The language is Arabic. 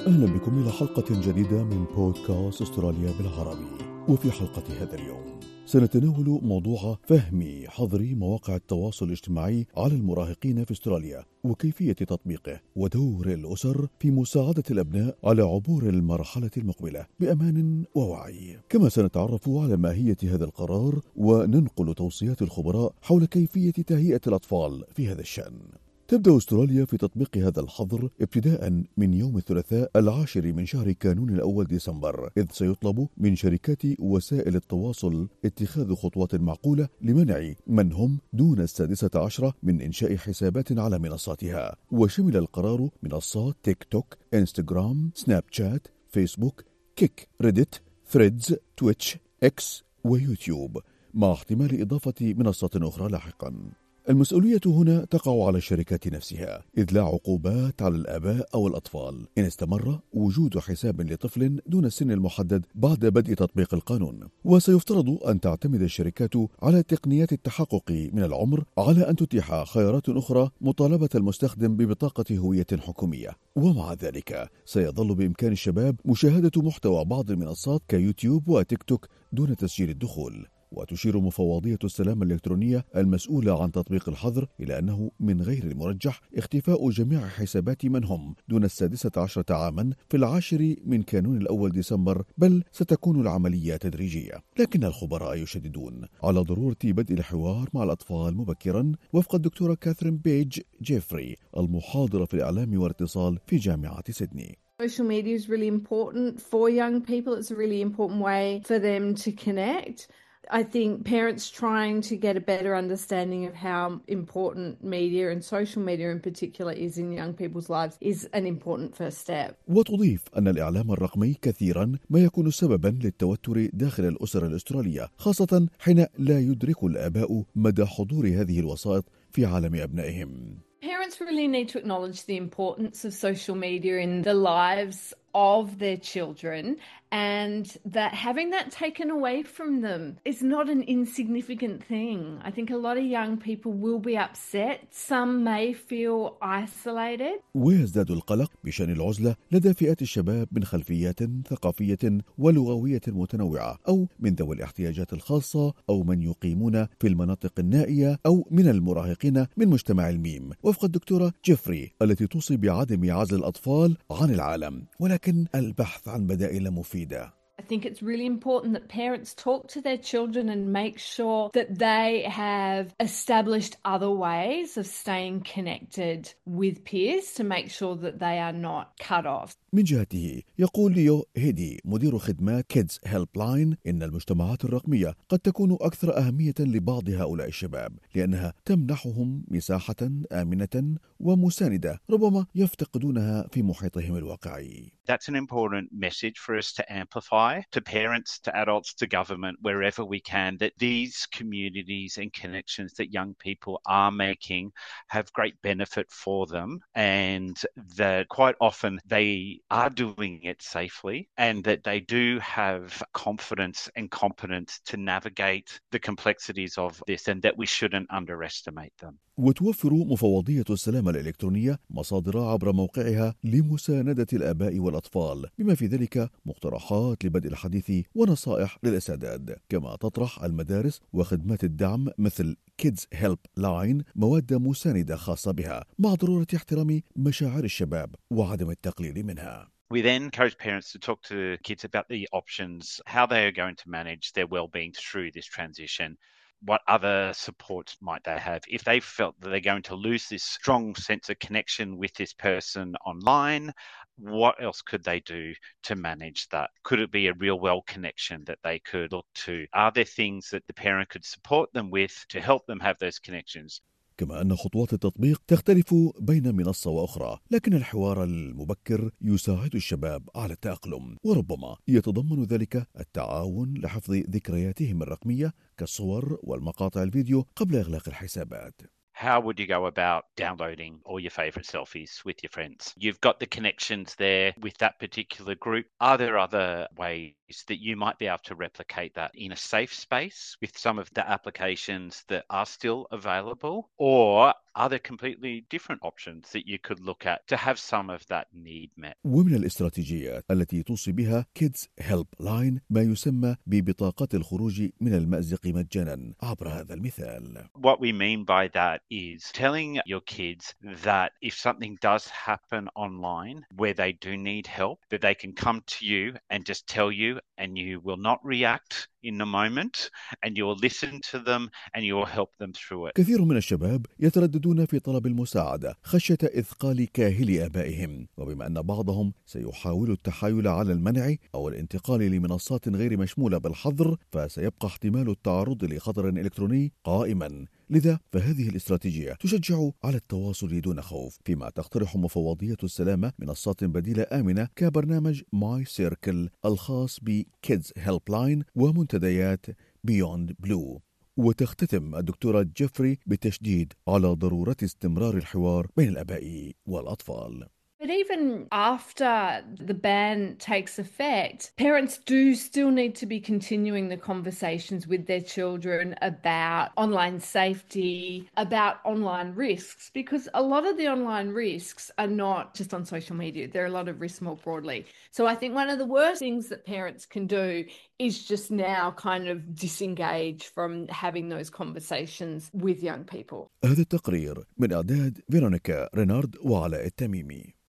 أهلا بكم إلى حلقة جديدة من بودكاست أستراليا بالعربي. وفي حلقة هذا اليوم سنتناول موضوع فهم حظر مواقع التواصل الاجتماعي على المراهقين في أستراليا وكيفية تطبيقه ودور الأسر في مساعدة الأبناء على عبور المرحلة المقبلة بأمان ووعي. كما سنتعرف على ماهية هذا القرار وننقل توصيات الخبراء حول كيفية تهيئة الأطفال في هذا الشأن. تبدأ أستراليا في تطبيق هذا الحظر ابتداء من يوم الثلاثاء 10 من شهر كانون الأول ديسمبر، إذ سيطلب من شركات وسائل التواصل اتخاذ خطوات معقولة لمنع من هم دون 16 من إنشاء حسابات على منصاتها. وشمل القرار منصات تيك توك، انستغرام، سناب شات، فيسبوك، كيك، ريديت، ثريدز، تويتش، اكس ويوتيوب، مع احتمال إضافة منصات أخرى لاحقا. المسؤولية هنا تقع على الشركات نفسها، إذ لا عقوبات على الآباء أو الأطفال إن استمر وجود حساب لطفل دون السن المحدد بعد بدء تطبيق القانون. وسيفترض أن تعتمد الشركات على تقنيات التحقق من العمر على أن تتيح خيارات أخرى مطالبة المستخدم ببطاقة هوية حكومية. ومع ذلك سيظل بإمكان الشباب مشاهدة محتوى بعض المنصات كيوتيوب وتيك توك دون تسجيل الدخول. وتشير مفوضية السلامة الإلكترونية المسؤولة عن تطبيق الحظر إلى أنه من غير المرجح اختفاء جميع حسابات من هم دون 16 عاما في 10 من كانون الأول ديسمبر، بل ستكون العملية تدريجية. لكن الخبراء يشددون على ضرورة بدء الحوار مع الأطفال مبكرا، وفق الدكتورة كاثرين بيج جيفري المحاضرة في الإعلام والاتصال في جامعة سيدني. Social media is really important for young people. It's a really important way for them to connect. I think parents trying to get a better understanding of how important media and social media in particular is in young people's lives is an important first step. وتضيف أن الإعلام الرقمي كثيرا ما يكون سببا للتوتر داخل الأسر الأسترالية، خاصة حين لا يدرك الآباء مدى حضور هذه الوسائط في عالم أبنائهم. Parents really need to acknowledge the importance of social media in the lives of their children, and that having that taken away from them is not an insignificant thing. I think a lot of young people will be upset. Some may feel isolated. ويزداد القلق بشأن العزلة لدى فئات الشباب من خلفيات ثقافية ولغوية متنوعة، أو من ذوي الاحتياجات الخاصة، أو من يقيمون في المناطق النائية، أو من المراهقين من مجتمع الميم، وفق الدكتورة جيفري التي توصي بعدم عزل الأطفال عن العالم، ولكن البحث عن بدائل مفيدة. I think it's really important that parents talk to their children and make sure that they have established other ways of staying connected with peers to make sure that they are not cut off. من جهته يقول ليو هيدي مدير خدمات كيدز هيلب لاين إن المجتمعات الرقمية قد تكون أكثر أهمية لبعض هؤلاء الشباب، لأنها تمنحهم مساحة آمنة ومساندة ربما يفتقدونها في محيطهم الواقعي. That's an important message for us to amplify to parents, to adults, to government, wherever we can, that these communities and connections that young people are making have great benefit for them, and that quite often they are doing it safely, and that they do have confidence and competence to navigate the complexities of this, and that we shouldn't underestimate them. وتوفر مفوضية السلامة الإلكترونية مصادر عبر موقعها لمساندة الآباء والأطفال، بما في ذلك مقترحات لبدء الحديث ونصائح للإسعادات. كما تطرح المدارس وخدمات الدعم مثل كيدز هيلب لاين مواد مساندة خاصة بها، مع ضرورة احترام مشاعر الشباب وعدم التقليل منها. We then encourage parents to talk to kids about the options, how they are going to manage their well-being through this transition. What other supports might they have? If they felt that they're going to lose this strong sense of connection with this person online, what else could they do to manage that? Could it be a real well connection that they could look to? Are there things that the parent could support them with to help them have those connections? كما أن خطوات التطبيق تختلف بين منصة وأخرى، لكن الحوار المبكر يساعد الشباب على التأقلم، وربما يتضمن ذلك التعاون لحفظ ذكرياتهم الرقمية كالصور والمقاطع الفيديو قبل إغلاق الحسابات. How would you go about downloading all your favorite selfies with your friends? You've got the connections there with that particular group. Are there other ways that you might be able to replicate that in a safe space with some of the applications that are still available, or are there completely different options that you could look at to have some of that need met? ومن الاستراتيجيات التي توصي بها Kids Helpline ما يسمى ببطاقات الخروج من المأزق مجانا عبر هذا المثال. What we mean by that is telling your kids that if something does happen online where they do need help, that they can come to you and just tell you, and you will not react in the moment, and you will listen to them and you will help them through it. كثير من الشباب يترددون في طلب المساعدة خشية إثقال كاهل آبائهم، وبما أن بعضهم سيحاول التحايل على المنع أو الانتقال لمنصات غير مشمولة بالحظر، فسيبقى احتمال التعرض لخطر إلكتروني قائما. لذا فهذه الاستراتيجية تشجع على التواصل دون خوف، فيما تقترح مفوضية السلامة منصات بديلة آمنة كبرنامج ماي سيركل الخاص بكيدز هيلبلاين ومنتديات بيوند بلو. وتختتم الدكتورة جيفري بالتشديد على ضرورة استمرار الحوار بين الآباء والأطفال. But even after the ban takes effect, parents do still need to be continuing the conversations with their children about online safety, about online risks, because a lot of the online risks are not just on social media. There are a lot of risks more broadly. So I think one of the worst things that parents can do is just now kind of disengage from having those conversations with young people. هذا التقرير من إعداد فيرونيكا رينارد وعلاء التميمي.